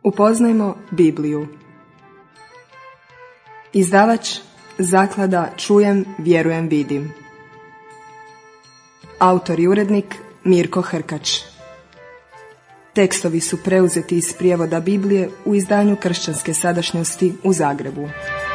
Upoznajmo Bibliju. Izdavač Zaklada Čujem, vjerujem, vidim. Autor i urednik Mirko Hrkač. Tekstovi su preuzeti iz prijevoda Biblije u izdanju Kršćanske sadašnjosti u Zagrebu.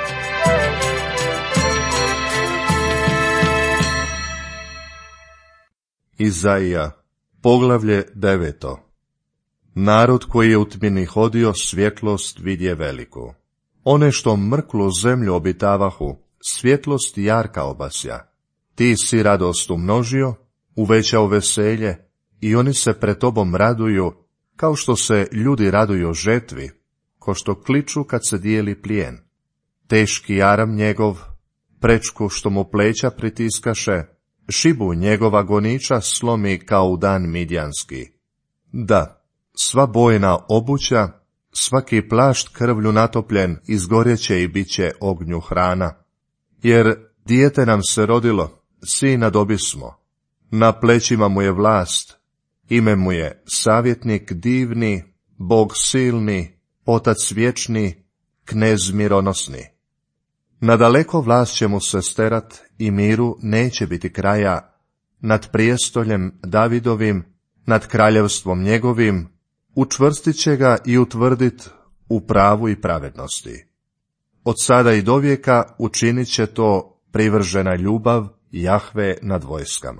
Izaija, poglavlje 9. Narod koji je u tmini hodio, svjetlost vidje veliku. One što mrklu zemlju obitavahu, svjetlost jarka obasja. Ti si radost umnožio, uvećao veselje, i oni se pred tobom raduju, kao što se ljudi raduju žetvi, ko što kliču kad se dijeli plijen. Teški jaram njegov, prečku što mu pleća pritiskaše, šibu njegova goniča slomi kao u dan midjanski. Da, sva bojna obuća, svaki plašt krvlju natopljen izgorjeće i bit će ognju hrana. Jer dijete nam se rodilo, sina dobismo, na plećima mu je vlast, ime mu je savjetnik divni, Bog silni, Otac vječni, Knez mironosni. Nadaleko vlast će mu se sterat i miru neće biti kraja, nad prijestoljem Davidovim, nad kraljevstvom njegovim, učvrstit će ga i utvrdit u pravu i pravednosti. Od sada i dovijeka učinit će to privržena ljubav Jahve nad vojskama.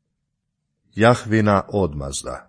Jahvina odmazda.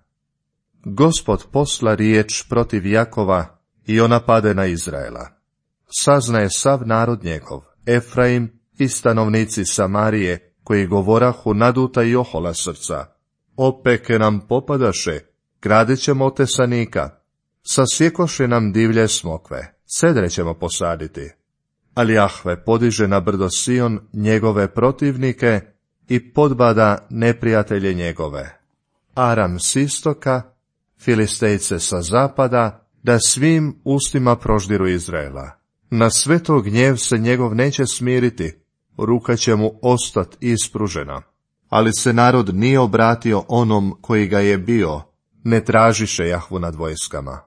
Gospod posla riječ protiv Jakova i ona pade na Izraela. Saznaje sav narod njegov, Efraim i stanovnici Samarije, koji govorahu naduta i ohola srca. Opeke nam popadaše, gradit ćemo otesanika, sasjekoše nam divlje smokve, cedre ćemo posaditi. Ali Jahve podiže na brdo Sion njegove protivnike i podbada neprijatelje njegove. Aram s istoka, Filistejce sa zapada, da svim ustima proždiru Izraela. Na sve to gnjev se njegov neće smiriti, ruka će mu ostat ispružena. Ali se narod nije obratio onom koji ga je bio, ne tražiše Jahvu nad vojskama.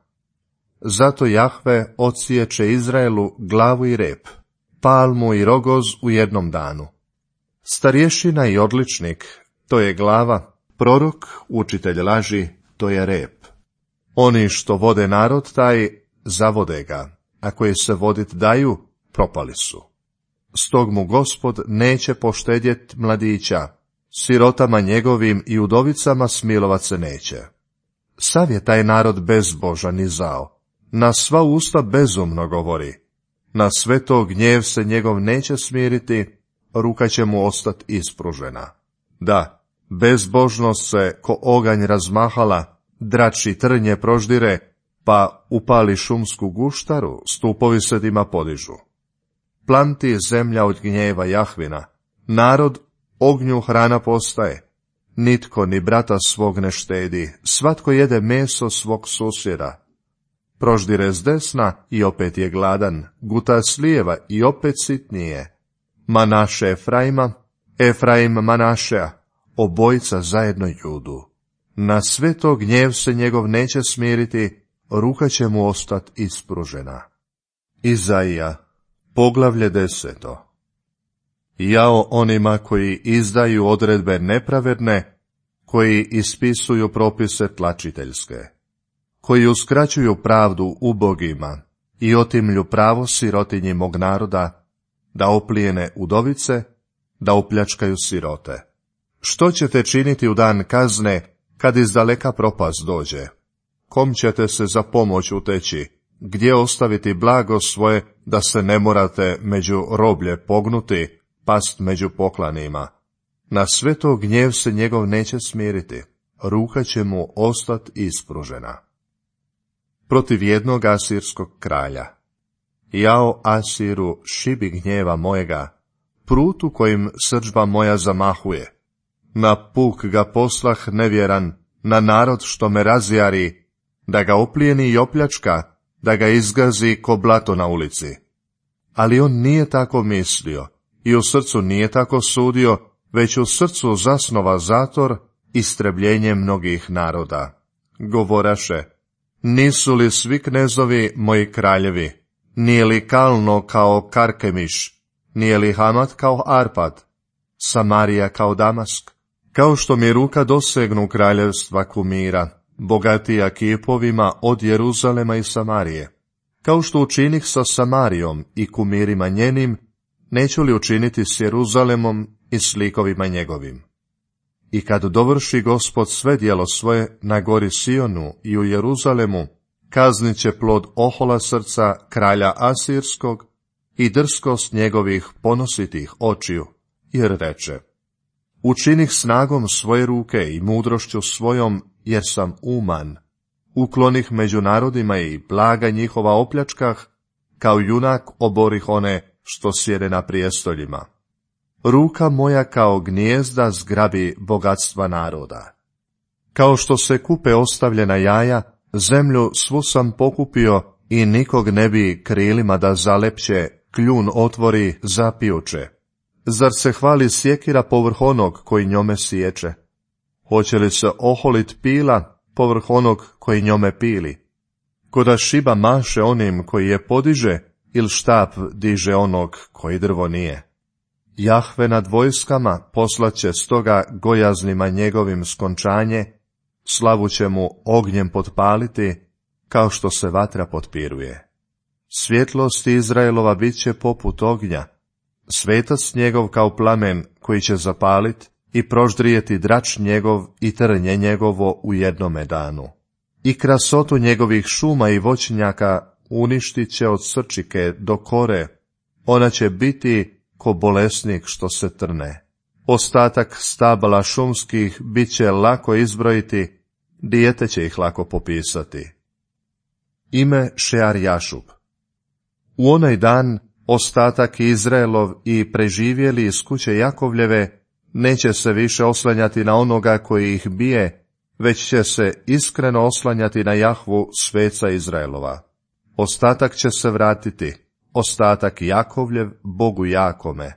Zato Jahve odsjeće Izraelu glavu i rep, palmu i rogoz u jednom danu. Starješina i odličnik, to je glava, prorok, učitelj laži, to je rep. Oni što vode narod taj, zavode ga, a koji se vodit daju, propali su. Stog mu Gospod neće poštedjet mladića, sirotama njegovim i udovicama smilovat se neće. Sav je taj narod bezbožan i zao, na sva usta bezumno govori. Na sve to gnjev se njegov neće smiriti, ruka će mu ostat ispružena. Da, bezbožnost se ko oganj razmahala, drači trnje proždire, pa upali šumsku guštaru, stupovi se dima podižu. Planti zemlja od gnjeva Jahvina, narod ognju hrana postaje. Nitko ni brata svog ne štedi, svatko jede meso svog susjeda. Proždire s desna i opet je gladan, guta s lijeva i opet sitnije. Manaše Efraima, Efraim Manašea, obojica zajedno judu. Na sve to gnjev se njegov neće smiriti, ruka će mu ostat ispružena. Izaija, poglavlje 10. Jao onima koji izdaju odredbe nepravedne, koji ispisuju propise tlačiteljske, koji uskraćuju pravdu ubogima i otimlju pravo sirotinji mog naroda, da oplijene udovice, da opljačkaju sirote. Što ćete činiti u dan kazne, kad izdaleka propast dođe? Kom ćete se za pomoć uteći? Gdje ostaviti blago svoje, da se ne morate među roblje pognuti, past među poklanima? Na sve to gnjev se njegov neće smiriti, ruka će mu ostat ispružena. Protiv jednog asirskog kralja. Jao Asiru, šibi gnjeva mojega, prutu kojim srdžba moja zamahuje. Na puk ga poslah nevjeran, na narod što me razjari, da ga oplijeni i opljačka, da ga izgazi ko blato na ulici. Ali on nije tako mislio i u srcu nije tako sudio, već u srcu zasnova zator, istrebljenje mnogih naroda. Govoraše, Nisu li svi knezovi moji kraljevi? Nije li Kalno kao Karkemiš? Nije li Hamat kao Arpad? Samarija kao Damask? Kao što mi ruka dosegnu kraljevstva kumira, bogatija kipovima od Jeruzalema i Samarije. Kao što učinih sa Samarijom i kumirima njenim, neću li učiniti s Jeruzalemom i slikovima njegovim. I kad dovrši Gospod sve djelo svoje na gori Sionu i u Jeruzalemu, kaznit će plod ohola srca kralja Asirskog i drskost njegovih ponositih očiju, jer reče: učinih snagom svoje ruke i mudrošću svojom, jer sam uman. Uklonih među narodima i blaga njihova opljačkah, kao junak oborih one što sjede na prijestoljima. Ruka moja kao gnijezda zgrabi bogatstva naroda. Kao što se kupe ostavljena jaja, zemlju svu sam pokupio i nikog ne bi krilima da zalepće, kljun otvori zapijuče. Zar se hvali sjekira povrh onog koji njome siječe? Hoće li se oholit pila povrh onog koji njome pili? Koda šiba maše onim koji je podiže, ili štap diže onog koji drvo nije. Jahve nad vojskama poslaće stoga gojaznima njegovim skončanje, slavu će mu ognjem potpaliti, kao što se vatra potpiruje. Svjetlost Izraelova bit će poput ognja, svetac njegov kao plamen koji će zapalit i proždrijeti drač njegov i trnje njegovo u jednome danu. I krasotu njegovih šuma i voćnjaka uništit će od srčike do kore, ona će biti ko bolesnik što se trne. Ostatak stabala šumskih bit će lako izbrojiti, dijete će ih lako popisati. Ime Šear-Jašub. U onaj dan ostatak Izraelov i preživjeli iz kuće Jakovljeve neće se više oslanjati na onoga koji ih bije, već će se iskreno oslanjati na Jahvu, sveca Izraelova. Ostatak će se vratiti, ostatak Jakovljev, Bogu Jakome.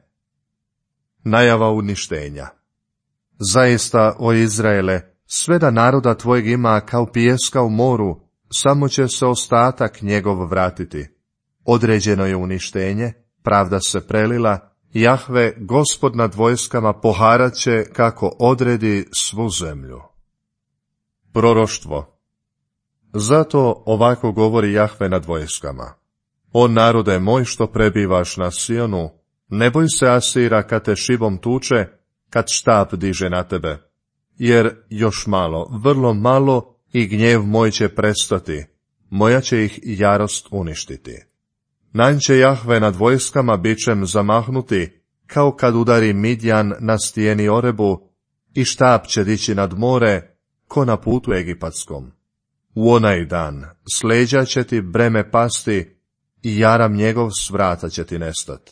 Najava uništenja. Zaista, o Izraele, sve da naroda tvojeg ima kao pijeska u moru, samo će se ostatak njegov vratiti. Određeno je uništenje, pravda se prelila, Jahve, Gospod nad vojskama, poharat će kako odredi svu zemlju. Proroštvo. Zato ovako govori Jahve nad vojskama: o narode moj što prebivaš na Sionu, ne boj se Asira kad te šibom tuče, kad štap diže na tebe, jer još malo, vrlo malo i gnjev moj će prestati, moja će ih jarost uništiti. Nan će Jahve nad vojskama bičem zamahnuti, kao kad udari Midjan na stijeni Orebu, i štap će dići nad more, ko na putu egipatskom. U onaj dan s leđa će ti breme pasti, i jaram njegov s vrata će ti nestat.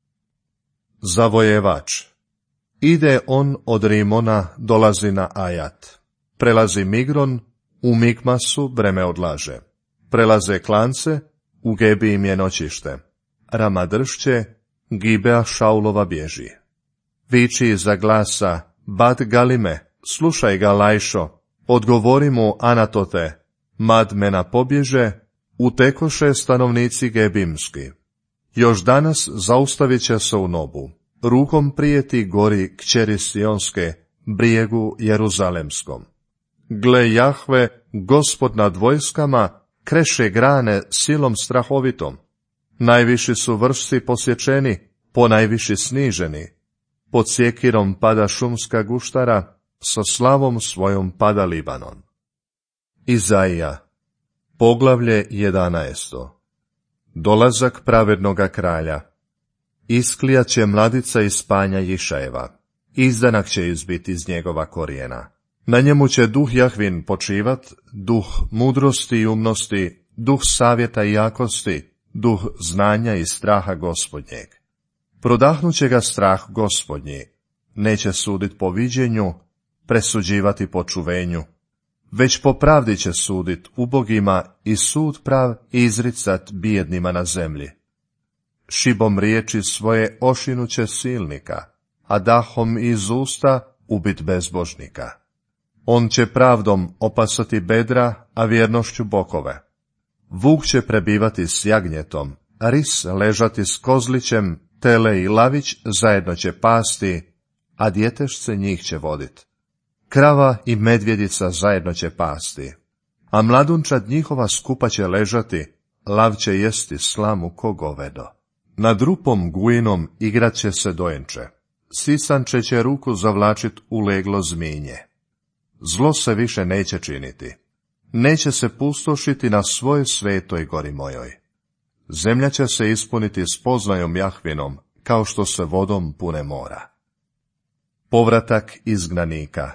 Zavojevač. Ide on od Rimona, dolazi na Ajat. Prelazi Migron, u Mikmasu breme odlaže. Prelaze Klance, u Gebi im je noćište. Rama dršće, Gibea Šaulova bježi. Viči iza glasa: Bat Galime, slušaj ga Lajšo, odgovori mu Anatote, Madmena pobježe, utekoše stanovnici Gebimski. Još danas zaustavit će se u Nobu, rukom prijeti gori kćeri Sionske, brijegu Jeruzalemskom. Gle, Jahve, Gospod nad vojskama, kreše grane silom strahovitom. Najviši su vršci posječeni, ponajviši sniženi. Pod sjekirom pada šumska guštara, sa slavom svojom pada Libanon. Izaija. Poglavlje 11. Dolazak pravednoga kralja. Isklijat će mladica iz spanja Jišajeva. Izdanak će izbiti iz njegova korijena. Na njemu će duh Jahvin počivat, duh mudrosti i umnosti, duh savjeta i jakosti, duh znanja i straha Gospodnjeg. Prodahnuće ga strah Gospodnji, neće sudit po viđenju, presuđivati po čuvenju, već po pravdi će sudit ubogima i sud prav izricat bijednima na zemlji. Šibom riječi svoje ošinuće silnika, a dahom iz usta ubit bezbožnika. On će pravdom opasati bedra, a vjernošću bokove. Vuk će prebivati s jagnjetom, ris ležati s kozlićem, tele i lavić zajedno će pasti, a djetešce njih će vodit. Krava i medvjedica zajedno će pasti, a mladunčad njihova skupa će ležati, lav će jesti slamu ko govedo. Nad rupom gujinom igrat će se dojenče, sisanče će ruku zavlačit u leglo zminje. Zlo se više neće činiti, neće se pustošiti na svojoj svetoj gori mojoj. Zemlja će se ispuniti spoznajom Jahvinom, kao što se vodom pune mora. Povratak izgnanika.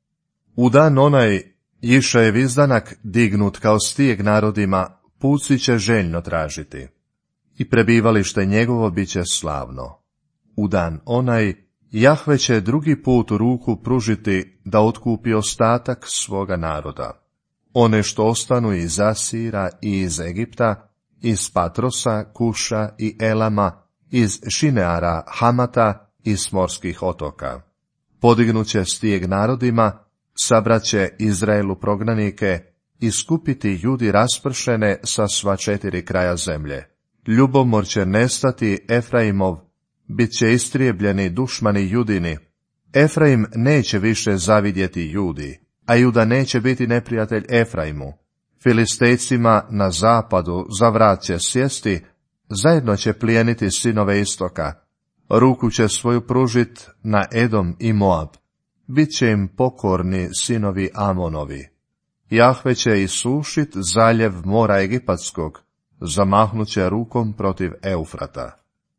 U dan onaj Išajev izdanak, dignut kao stijeg narodima, puci će željno tražiti, i prebivalište njegovo bit će slavno. U dan onaj Jahve će drugi put ruku pružiti da otkupi ostatak svoga naroda, one što ostanu iz Asira i iz Egipta, iz Patrosa, Kuša i Elama, iz Šineara, Hamata i s morskih otoka. Podignuće stijeg narodima, sabraće Izraelu prognanike i skupiti Judi raspršene sa sva 4 kraja zemlje. Ljubomor će nestati Efraimov, bit će istrijebljeni dušmani Judini. Efraim neće više zavidjeti Judi, a Juda neće biti neprijatelj Efraimu. Filistejcima na zapadu za vrat će sjesti, zajedno će plijeniti sinove istoka. Ruku će svoju pružit na Edom i Moab. Bit će im pokorni sinovi Amonovi. Jahve će isušit zaljev mora Egipatskog, zamahnuće rukom protiv Eufrata.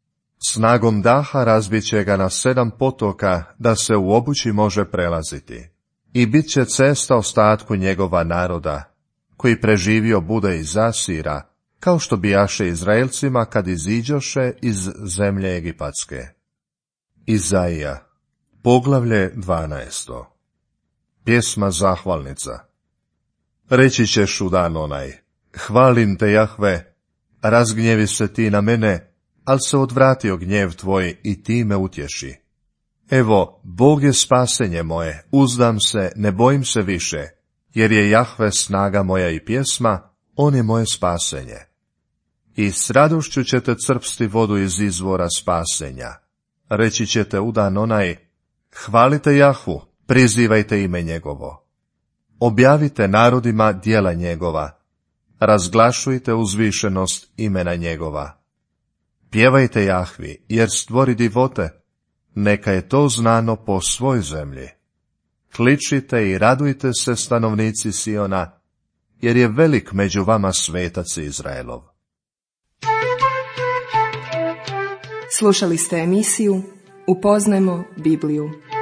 Snagom daha razbit će ga na 7 potoka, da se u obući može prelaziti. I bit će cesta ostatku njegova naroda, koji preživio bude iz Asira, kao što bijaše Izraelcima kad iziđoše iz zemlje Egipatske. Izaija, poglavlje 12. Pjesma zahvalnica. Reći ćeš u dan onaj, hvalim te Jahve, razgnjevi se ti na mene, al se odvratio gnjev tvoj i ti me utješi. Evo, Bog je spasenje moje, uzdam se, ne bojim se više, jer je Jahve snaga moja i pjesma, on je moje spasenje. I s radošću ćete crpsti vodu iz izvora spasenja. Reći ćete u dan onaj, hvalite Jahvu, prizivajte ime njegovo. Objavite narodima djela njegova, razglašujte uzvišenost imena njegova. Pjevajte Jahvi, jer stvori divote, neka je to znano po svoj zemlji. Kličite i radujte se, stanovnici Siona, jer je velik među vama svetac Izraelov. Slušali ste emisiju Upoznajmo Bibliju.